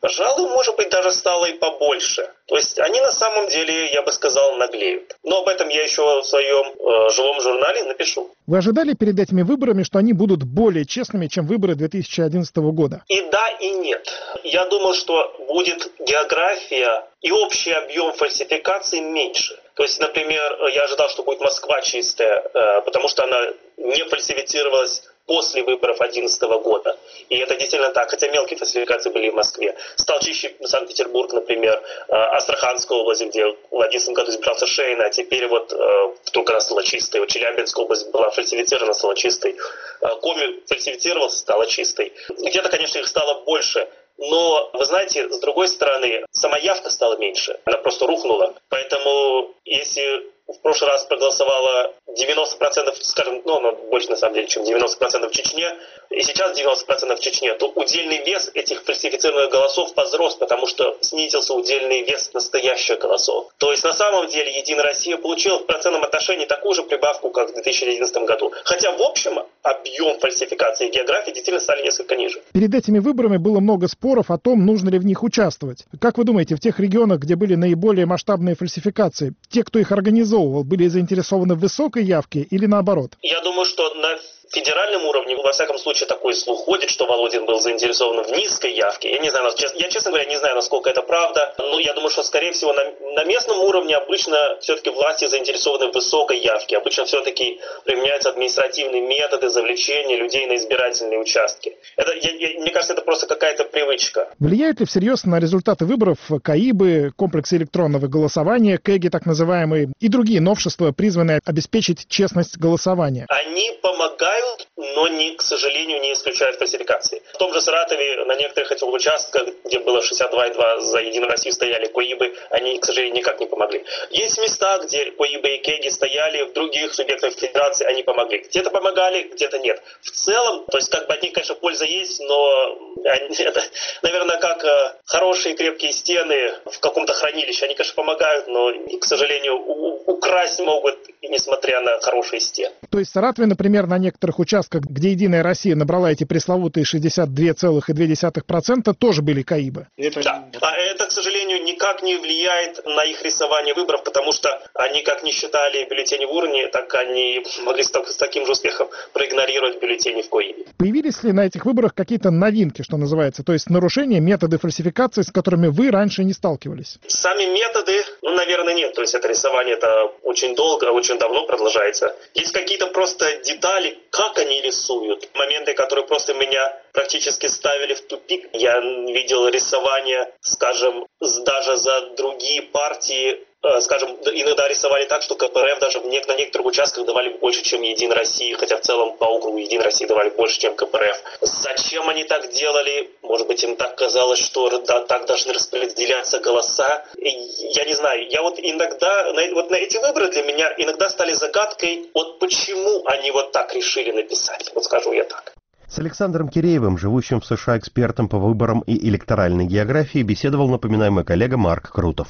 пожалуй, может быть, даже стало и побольше. То есть они на самом деле, я бы сказал, наглеют. Но об этом я еще в своем э, живом журнале напишу. Вы ожидали перед этими выборами, что они будут более честными, чем выборы две тысячи одиннадцатого года? И да, и нет. Я думал, что будет география и общий объем фальсификаций меньше. То есть, например, я ожидал, что будет Москва чистая, э, потому что она не фальсифицировалась после выборов две тысячи одиннадцатого года. И это действительно так, хотя мелкие фальсификации были и в Москве. Стал чище Санкт-Петербург, например, Астраханская область, где в две тысячи одиннадцатом году избирался Шейн, а теперь вот вдруг она стала чистой. Вот Челябинская область была фальсифицирована, стала чистой. Коми фальсифицировался, стала чистой. Где-то, конечно, их стало больше. Но, вы знаете, с другой стороны, сама явка стала меньше. Она просто рухнула. Поэтому, если в прошлый раз проголосовало девяносто процентов, скажем, ну, ну, больше на самом деле, чем девяносто процентов в Чечне, и сейчас девяносто процентов в Чечне, то удельный вес этих фальсифицированных голосов возрос, потому что снизился удельный вес настоящих голосов. То есть на самом деле Единая Россия получила в процентном отношении такую же прибавку, как в две тысячи одиннадцатом году. Хотя в общем объем фальсификации и географии действительно стали несколько ниже. Перед этими выборами было много споров о том, нужно ли в них участвовать. Как вы думаете, в тех регионах, где были наиболее масштабные фальсификации, те, кто их организовывал, были заинтересованы в высокой явке или наоборот? Я думаю, что на федеральном уровне, во всяком случае, такой слух ходит, что Володин был заинтересован в низкой явке. Я не знаю, я, честно говоря, не знаю, насколько это правда, но я думаю, что, скорее всего, на, на местном уровне обычно все-таки власти заинтересованы в высокой явке. Обычно все-таки применяются административные методы завлечения людей на избирательные участки. Это, я, я, мне кажется, это просто какая-то привычка. Влияют ли всерьез на результаты выборов КАИБы, комплексы электронного голосования, КЭГи так называемые, и другие новшества, призванные обеспечить честность голосования? Они помогают, но, не, к сожалению, не исключают фальсификации. В том же Саратове на некоторых этих участках, где было шестьдесят два и два за Единую Россию стояли КОИБы, они, к сожалению, никак не помогли. Есть места, где КОИБы и КЭГи стояли, в других субъектах федерации они помогли. Где-то помогали, где-то нет. В целом, то есть как бы от них, конечно, польза есть, но они, это, наверное, как э, хорошие крепкие стены в каком-то хранилище. Они, конечно, помогают, но, к сожалению, у, украсть могут, несмотря на хорошие стены. То есть в Саратове, например, на некоторых участках, где Единая Россия набрала эти пресловутые шестьдесят два целых две десятых процента, тоже были КАИБы? Да, а это, к сожалению, никак не влияет на их рисование выборов, потому что они как не считали бюллетени в урне, так они могли с, с таким же успехом проигнорировать бюллетени в КОИБе. Появились ли на этих выборах какие-то новинки, что называется, то есть нарушения, методы фальсификации, с которыми вы раньше не сталкивались? Сами методы, ну, наверное, нет. То есть это рисование, это очень долго, очень давно продолжается. Есть какие-то просто детали, как они рисуют. Моменты, которые просто меня практически ставили в тупик. Я видел рисование, скажем, даже за другие партии, скажем, иногда рисовали так, что КПРФ даже в не- на некоторых участках давали больше, чем Единая Россия, хотя в целом по округу Единой России давали больше, чем КПРФ. Зачем они так делали? Может быть, им так казалось, что да, так должны распределяться голоса. И я не знаю, я вот иногда, на, вот на эти выборы для меня иногда стали загадкой, вот почему они вот так решили написать, вот скажу я так. С Александром Киреевым, живущим в США экспертом по выборам и электоральной географии, беседовал, напоминаю, мой коллега Марк Крутов.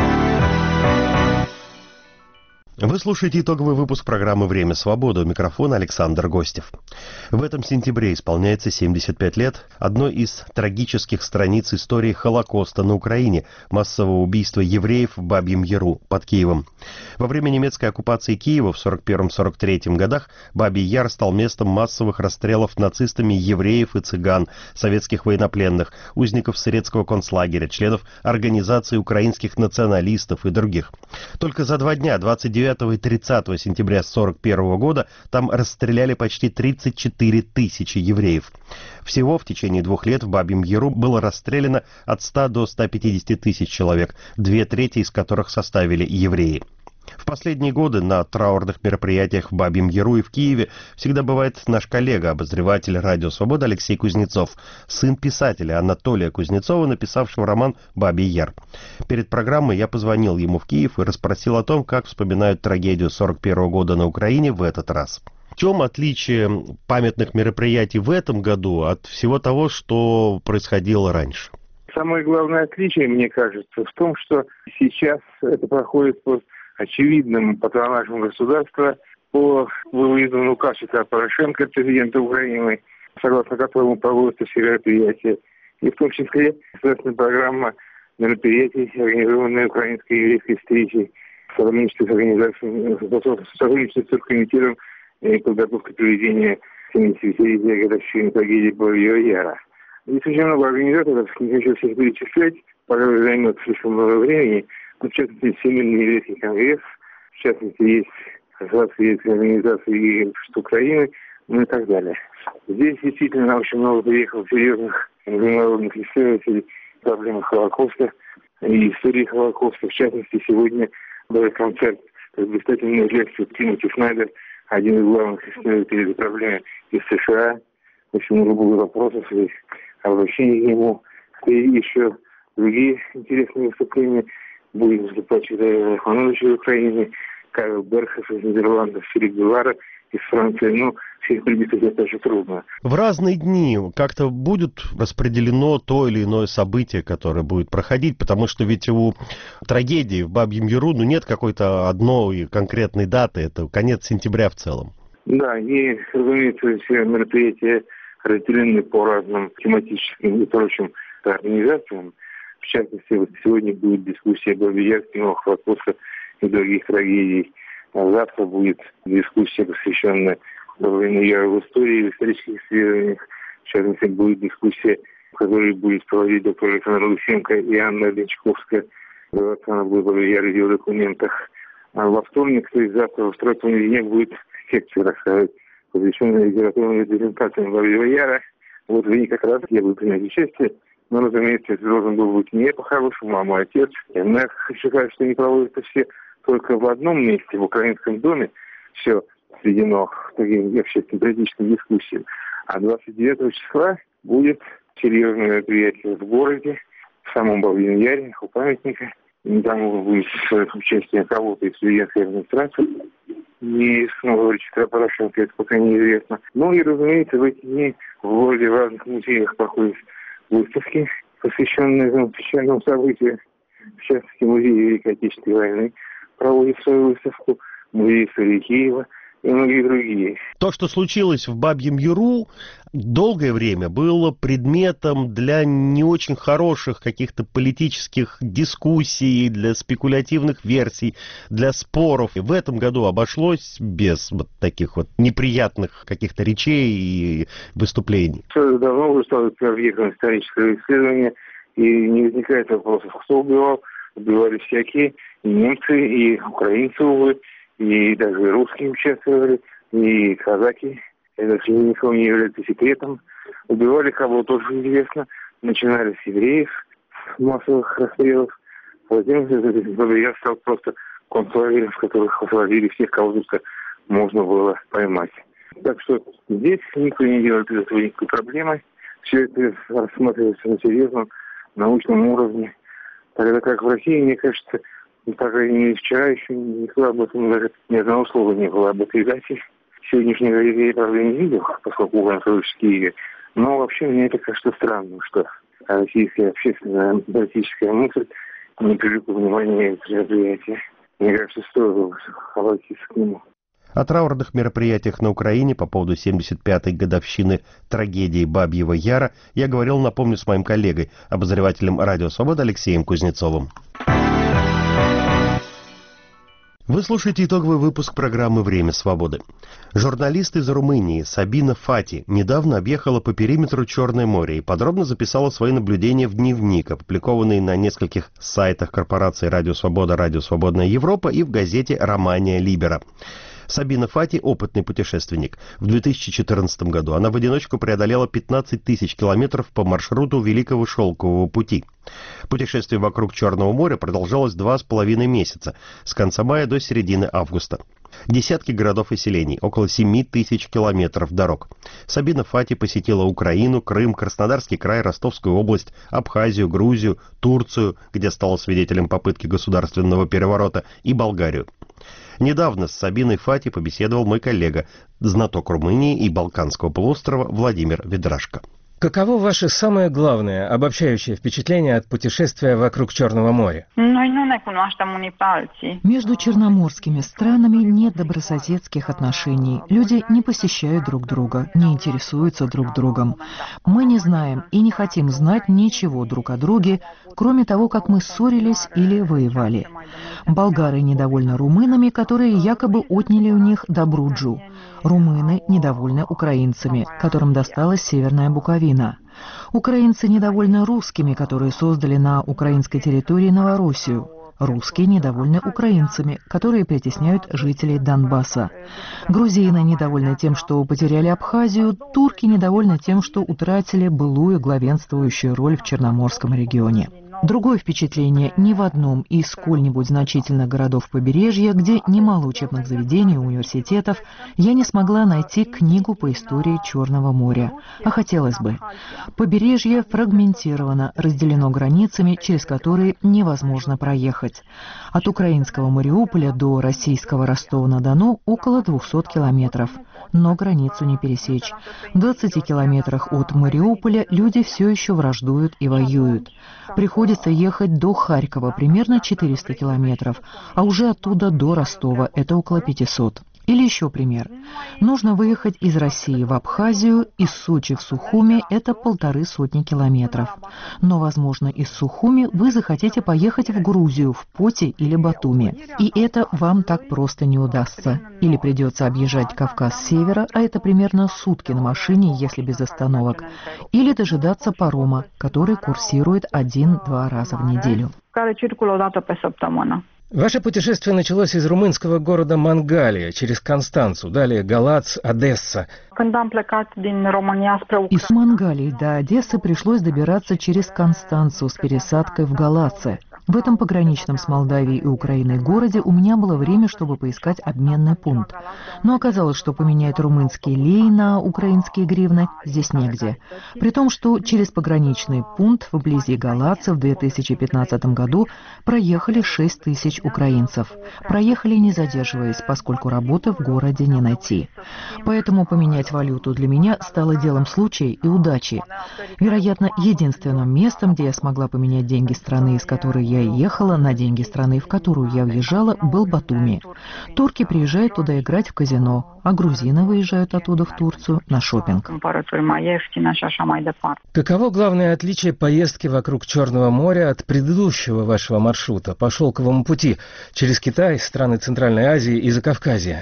Вы слушаете итоговый выпуск программы «Время свободы». У микрофона Александр Гостев. В этом сентябре исполняется семьдесят пять лет одной из трагических страниц истории Холокоста на Украине – массового убийства евреев в Бабьем Яру под Киевом. Во время немецкой оккупации Киева в сорок первом — сорок третьем годах Бабий Яр стал местом массовых расстрелов нацистами евреев и цыган, советских военнопленных, узников советского концлагеря, членов организации украинских националистов и других. Только за два дня, двадцать девятого и тридцатого сентября сорок первого года, там расстреляли почти тридцать четыре тысячи евреев. Всего в течение двух лет в Бабьем Яру было расстреляно от ста до ста пятидесяти тысяч человек, две трети из которых составили евреи. В последние годы на траурных мероприятиях в Бабьем Яру и в Киеве всегда бывает наш коллега, обозреватель «Радио Свобода» Алексей Кузнецов, сын писателя Анатолия Кузнецова, написавшего роман «Бабий Яр». Перед программой я позвонил ему в Киев и расспросил о том, как вспоминают трагедию сорок первого года на Украине в этот раз. В чем отличие памятных мероприятий в этом году от всего того, что происходило раньше? Самое главное отличие, мне кажется, в том, что сейчас это проходит под очевидным патронажем государства по выданному указу Порошенко, президента Украины, согласно которому проводятся все мероприятия. и в том числе государственная программа мероприятий, организованная Украинской еврейской встречей, сотрудничество с организацией, сотрудничество с комитетом и подготовка проведения семидесятилетия годовщины трагедии Бабьего Яра. Здесь очень много организаторов, не хочу всех перечислять, пожалуй, займет слишком много времени. В частности, Всемирный еврейский конгресс, в частности, есть Ассоциация еврейской организации Украины, ну и так далее. Здесь действительно очень много приехало серьезных международных исследователей проблемы Холокоста и истории Холокоста. В частности, сегодня был концерт с блистательной лекцией Тимоти Снайдер, один из главных исследователей этой проблемы из США. Очень много было вопросов и обращений к нему. И еще другие интересные выступления. Будет выступать Читаева Ахманович из Украины, Карл Берхов из Нидерландов, Филипп Белара из Франции. Ну, всех прибиться это очень трудно. В разные дни как-то будет распределено то или иное событие, которое будет проходить, потому что ведь у трагедии в Бабьем Яру ну, нет какой-то одной конкретной даты, это конец сентября в целом. Да, и, разумеется, все мероприятия разделены по разным тематическим и прочим организациям. В частности, вот сегодня будет дискуссия об Бабьем Холокоста и других трагедий. А завтра будет дискуссия, посвященная Бабьему Яру в истории, в исторических исследованиях. В частности, будет дискуссия, которую будет проводить доктор Александр Лысенко и Анна Ленчаковская. Она будет Бабьего Яра в ее документах. А во вторник, то есть завтра, во второй понедельник будет секция, так сказать, посвященная литературной презентации Бабьего Яра. Вот в ней как раз я буду принять участие. Но, разумеется, это должен был быть не по-хорошему, а мой отец. Но я хочу сказать, что не проводятся все только в одном месте, в Украинском доме. Все сведено к таким общественно-политическим дискуссиям. А двадцать девятого числа будет серьезное мероприятие в городе, в самом Бабьем Яре, у памятника. И там будет участие кого-то из президентской администрации. И снова говорит, что Порошенко, это пока неизвестно. Ну и, разумеется, в эти дни в городе в разных музеях проходят выставки, посвященные этому священному событию. В частности, музей Великой Отечественной войны проводит свою выставку, музей истории Киева и многие другие. То, что случилось в Бабьем Яру, долгое время было предметом для не очень хороших каких-то политических дискуссий, для спекулятивных версий, для споров. И в этом году обошлось без вот таких вот неприятных каких-то речей и выступлений. Все давно уже стало объектом исторического исследования, и не возникает вопросов, кто убивал. Убивали всякие, и немцы, и украинцы, увы, и даже русские участвовали, и казаки. Это никому не является секретом. Убивали кого тоже известно. Начинали с евреев, с массовых расстрелов. Затем я стал просто концлагерем, в которых освободили всех, кого только можно было поймать. Так что здесь никто не делает из этого никакой проблемы. Все это рассматривается на серьезном научном уровне. Тогда как в России, мне кажется, по крайней мере, вчера еще никто об этом, даже ни одного слова не было об этой дате. Сегодняшней газеты я, правда, не видел, поскольку он в Киеве. Но вообще мне это кажется странным, что российская общественная политическая мысль не привлекла внимания к мероприятию. Мне кажется, стоило обратиться к нему. О траурных мероприятиях на Украине по поводу семьдесят пятой годовщины трагедии Бабьего Яра я говорил, напомню, с моим коллегой, обозревателем «Радио Свобода» Алексеем Кузнецовым. Вы слушаете итоговый выпуск программы «Время свободы». Журналист из Румынии Сабина Фати недавно объехала по периметру Черное море и подробно записала свои наблюдения в дневник, опубликованный на нескольких сайтах корпорации «Радио Свобода», «Радио Свободная Европа» и в газете «Романия Либера». Сабина Фати – опытный путешественник. В две тысячи четырнадцатом году она в одиночку преодолела пятнадцать тысяч километров по маршруту Великого Шелкового пути. Путешествие вокруг Черного моря продолжалось два с половиной месяца, с конца мая до середины августа. Десятки городов и селений, около семи тысяч километров дорог. Сабина Фати посетила Украину, Крым, Краснодарский край, Ростовскую область, Абхазию, Грузию, Турцию, где стала свидетелем попытки государственного переворота, и Болгарию. Недавно с Сабиной Фати побеседовал мой коллега, знаток Румынии и Балканского полуострова Владимир Ведрашко. Каково ваше самое главное, обобщающее впечатление от путешествия вокруг Черного моря? Между черноморскими странами нет добрососедских отношений. Люди не посещают друг друга, не интересуются друг другом. Мы не знаем и не хотим знать ничего друг о друге, кроме того, как мы ссорились или воевали. Болгары недовольны румынами, которые якобы отняли у них Добруджу. Румыны недовольны украинцами, которым досталась Северная Буковина. Украинцы недовольны русскими, которые создали на украинской территории Новороссию. Русские недовольны украинцами, которые притесняют жителей Донбасса. Грузины недовольны тем, что потеряли Абхазию. Турки недовольны тем, что утратили былую главенствующую роль в Черноморском регионе. Другое впечатление: ни в одном из сколь-нибудь значительных городов побережья, где немало учебных заведений и университетов, я не смогла найти книгу по истории Черного моря. А хотелось бы. Побережье фрагментировано, разделено границами, через которые невозможно проехать. От украинского Мариуполя до российского Ростова-на-Дону около двухсот километров. Но границу не пересечь. В двадцати километрах от Мариуполя люди все еще враждуют и воюют. Приходится ехать до Харькова, примерно четыреста километров, а уже оттуда до Ростова, это около пятисот. Или еще пример. Нужно выехать из России в Абхазию, из Сочи в Сухуми – это полторы сотни километров. Но, возможно, из Сухуми вы захотите поехать в Грузию, в Поти или Батуми. И это вам так просто не удастся. Или придется объезжать Кавказ с севера, а это примерно сутки на машине, если без остановок. Или дожидаться парома, который курсирует один-два раза в неделю. Ваше путешествие началось из румынского города Мангалия, через Констанцу, далее Галац, Одесса. Из Мангалии до Одессы пришлось добираться через Констанцу с пересадкой в Галаце. В этом пограничном с Молдавией и Украиной городе у меня было время, чтобы поискать обменный пункт. Но оказалось, что поменять румынские лей на украинские гривны здесь негде. При том, что через пограничный пункт вблизи Галаца в две тысячи пятнадцатом году проехали шесть тысяч украинцев. Проехали не задерживаясь, поскольку работы в городе не найти. Поэтому поменять валюту для меня стало делом случая и удачи. Вероятно, единственным местом, где я смогла поменять деньги страны, из которой я ехала, на деньги страны, в которую я въезжала, был Батуми. Турки приезжают туда играть в казино, а грузины выезжают оттуда в Турцию на шопинг. Каково главное отличие поездки вокруг Черного моря от предыдущего вашего маршрута по шелковому пути через Китай, страны Центральной Азии и Закавказья?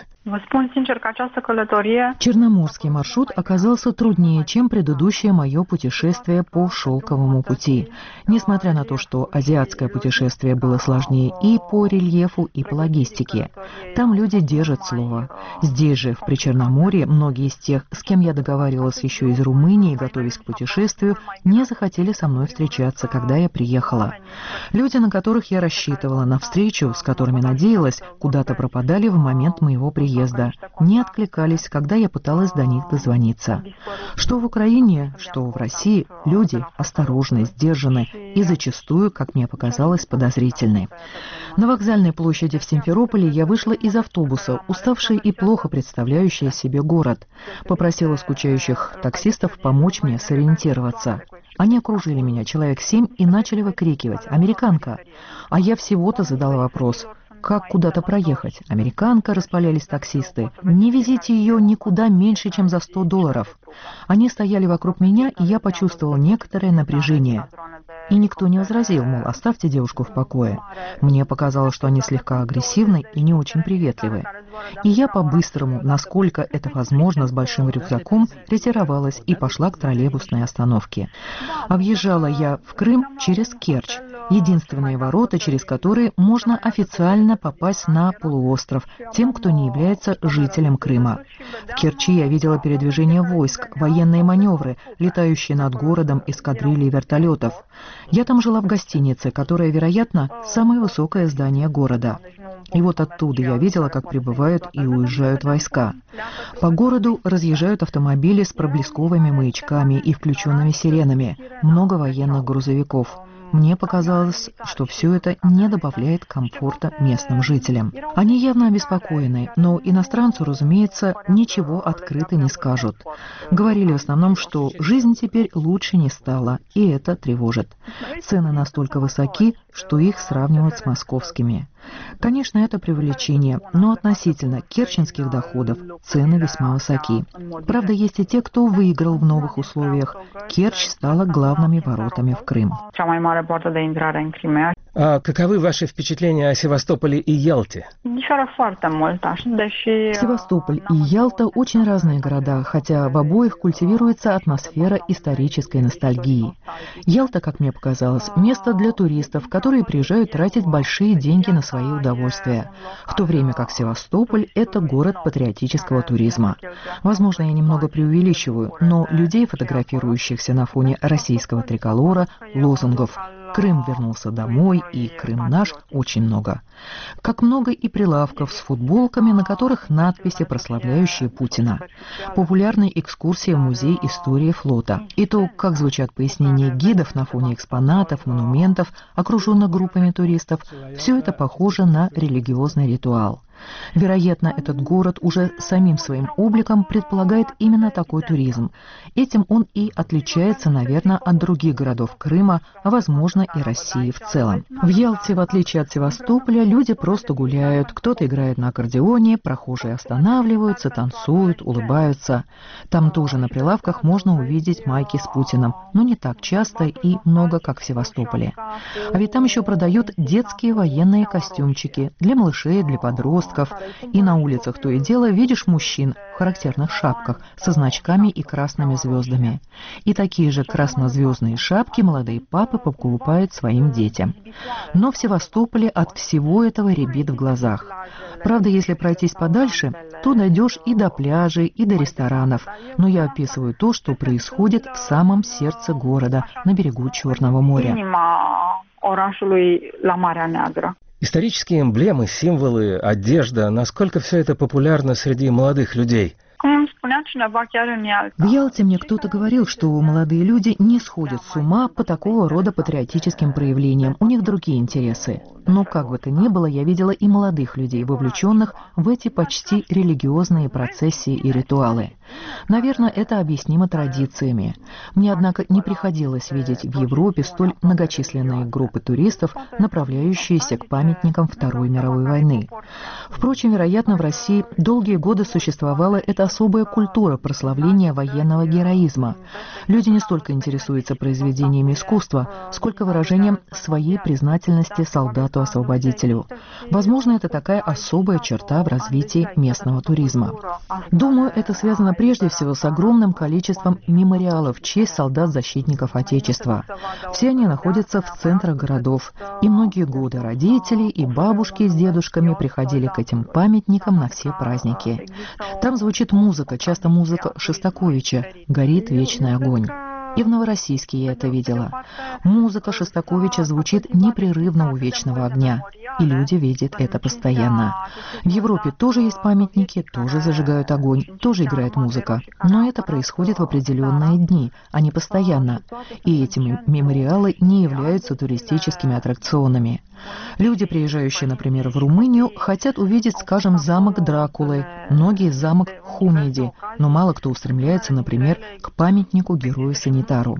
Черноморский маршрут оказался труднее, чем предыдущее мое путешествие по шелковому пути. Несмотря на то, что азиатское путешествие было сложнее и по рельефу, и по логистике. Там люди держат слово. Здесь же, в Причерноморье, многие из тех, с кем я договаривалась еще из Румынии, готовясь к путешествию, не захотели со мной встречаться, когда я приехала. Люди, на которых я рассчитывала на встречу, с которыми надеялась, куда-то пропадали в момент моего приезда. Не откликались, когда я пыталась до них дозвониться. Что в Украине, что в России, люди осторожны, сдержаны и зачастую, как мне показалось, подозрительны. На вокзальной площади в Симферополе я вышла из автобуса, уставшая и плохо представляющая себе город. Попросила скучающих таксистов помочь мне сориентироваться. Они окружили меня, человек семь, и начали выкрикивать «Американка!». А я всего-то задала вопрос: как куда-то проехать? Американка, распалялись таксисты. Не везите ее никуда меньше, чем за сто долларов. Они стояли вокруг меня, и я почувствовал некоторое напряжение. И никто не возразил, мол, оставьте девушку в покое. Мне показалось, что они слегка агрессивны и не очень приветливы. И я по-быстрому, насколько это возможно, с большим рюкзаком, ретировалась и пошла к троллейбусной остановке. Объезжала я в Крым через Керчь. Единственные ворота, через которые можно официально попасть на полуостров тем, кто не является жителем Крыма. В Керчи я видела передвижение войск, военные маневры, летающие над городом эскадрильи вертолетов. Я там жила в гостинице, которая, вероятно, самое высокое здание города. И вот оттуда я видела, как прибывают и уезжают войска. По городу разъезжают автомобили с проблесковыми маячками и включенными сиренами. Много военных грузовиков. Мне показалось, что все это не добавляет комфорта местным жителям. Они явно обеспокоены, но иностранцу, разумеется, ничего открыто не скажут. Говорили в основном, что жизнь теперь лучше не стала, и это тревожит. Цены настолько высоки, что их сравнивают с московскими. Конечно, это преувеличение, но относительно керченских доходов цены весьма высоки. Правда, есть и те, кто выиграл в новых условиях. Керчь стала главными воротами в Крым. А каковы ваши впечатления о Севастополе и Ялте? Севастополь и Ялта очень разные города, хотя в обоих культивируется атмосфера исторической ностальгии. Ялта, как мне показалось, место для туристов, которые приезжают тратить большие деньги на свои удовольствия, в то время как Севастополь – это город патриотического туризма. Возможно, я немного преувеличиваю, но людей, фотографирующихся на фоне российского триколора, лозунгов «Крым вернулся домой» и «Крым наш» очень много. Как много и прилавков с футболками, на которых надписи, прославляющие Путина. Популярные экскурсии в музей истории флота. И то, как звучат пояснения гидов на фоне экспонатов, монументов, окруженных группами туристов, все это похоже на религиозный ритуал. Вероятно, этот город уже самим своим обликом предполагает именно такой туризм. Этим он и отличается, наверное, от других городов Крыма, а, возможно, и России в целом. В Ялте, в отличие от Севастополя, люди просто гуляют, кто-то играет на аккордеоне, прохожие останавливаются, танцуют, улыбаются. Там тоже на прилавках можно увидеть майки с Путиным, но не так часто и много, как в Севастополе. А ведь там еще продают детские военные костюмчики для малышей, для подростков. И на улицах то и дело видишь мужчин в характерных шапках со значками и красными звездами. И такие же краснозвездные шапки молодые папы покупают своим детям. Но в Севастополе от всего этого рябит в глазах. Правда, если пройтись подальше, то дойдешь и до пляжей, и до ресторанов. Но я описываю то, что происходит в самом сердце города, на берегу Черного моря. Исторические эмблемы, символы, одежда, насколько все это популярно среди молодых людей? В Ялте мне кто-то говорил, что молодые люди не сходят с ума по такого рода патриотическим проявлениям, у них другие интересы. Но как бы то ни было, я видела и молодых людей, вовлеченных в эти почти религиозные процессии и ритуалы. Наверное, это объяснимо традициями. Мне, однако, не приходилось видеть в Европе столь многочисленные группы туристов, направляющиеся к памятникам Второй мировой войны. Впрочем, вероятно, в России долгие годы существовала эта особая культура прославления военного героизма. Люди не столько интересуются произведениями искусства, сколько выражением своей признательности солдату-освободителю. Возможно, это такая особая черта в развитии местного туризма. Думаю, это связано прежде всего с огромным количеством мемориалов в честь солдат-защитников Отечества. Все они находятся в центрах городов, и многие годы родители и бабушки с дедушками приходили к этим памятникам на все праздники. Там звучит музыка, часто музыка Шостаковича «Горит вечный огонь». И в Новороссийске я это видела. Музыка Шостаковича звучит непрерывно у вечного огня, и люди видят это постоянно. В Европе тоже есть памятники, тоже зажигают огонь, тоже играет музыка, но это происходит в определенные дни, а не постоянно, и эти мемориалы не являются туристическими аттракционами. Люди, приезжающие, например, в Румынию, хотят увидеть, скажем, замок Дракулы, многие замок Хумеди, но мало кто устремляется, например, к памятнику герою-санитару.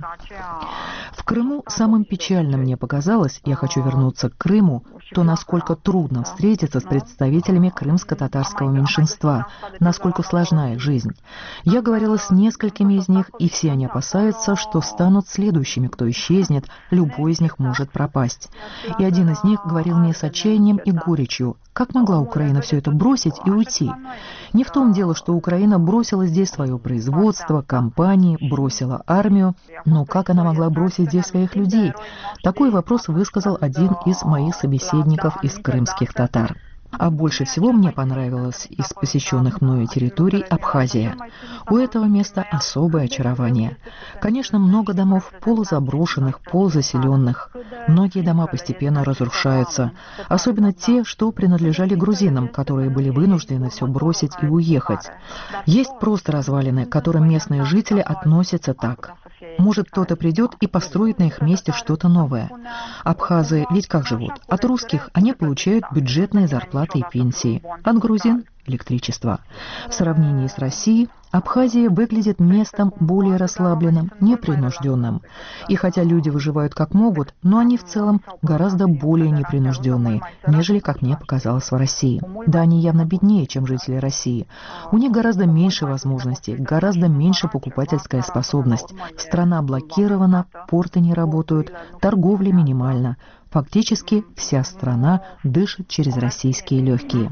В Крыму самым печальным мне показалось, я хочу вернуться к Крыму, то, насколько трудно встретиться с представителями крымско-татарского меньшинства, насколько сложна их жизнь. Я говорила с несколькими из них, и все они опасаются, что станут следующими, кто исчезнет, любой из них может пропасть. И один из них говорил мне с отчаянием и горечью: как могла Украина все это бросить и уйти? Не в том дело, что Украина бросила здесь свое производство, компании, бросила армию, но как она могла бросить здесь своих людей? Такой вопрос высказал один из моих собеседников из крымских татар. А больше всего мне понравилось из посещенных мною территорий Абхазия. У этого места особое очарование. Конечно, много домов полузаброшенных, полузаселенных. Многие дома постепенно разрушаются, особенно те, что принадлежали грузинам, которые были вынуждены все бросить и уехать. Есть просто развалины, к которым местные жители относятся так. Может, кто-то придет и построит на их месте что-то новое. Абхазы ведь как живут? От русских они получают бюджетные зарплаты и пенсии. От грузин – электричество. В сравнении с Россией Абхазия выглядит местом более расслабленным, непринужденным. И хотя люди выживают как могут, но они в целом гораздо более непринужденные, нежели, как мне показалось, в России. Да, они явно беднее, чем жители России. У них гораздо меньше возможностей, гораздо меньше покупательская способность. Страна блокирована, порты не работают, торговля минимальна. Фактически вся страна дышит через российские легкие.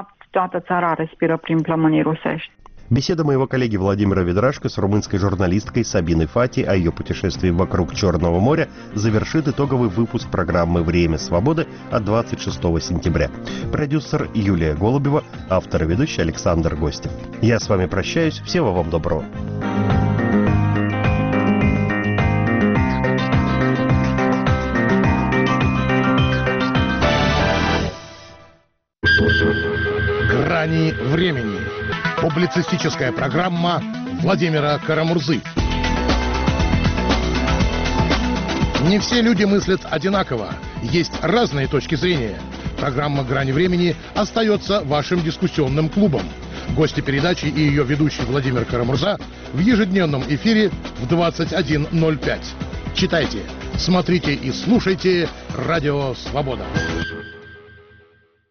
Беседа моего коллеги Владимира Ведрашко с румынской журналисткой Сабиной Фати о ее путешествии вокруг Черного моря завершит итоговый выпуск программы «Время свободы» от двадцать шестого сентября. Продюсер Юлия Голубева, автор и ведущий Александр Гостев. Я с вами прощаюсь. Всего вам доброго. «Грани времени». Публицистическая программа Владимира Карамурзы. Не все люди мыслят одинаково. Есть разные точки зрения. Программа «Грани времени» остается вашим дискуссионным клубом. Гости передачи и ее ведущий Владимир Карамурза в ежедневном эфире в двадцать один ноль пять. Читайте, смотрите и слушайте «Радио Свобода».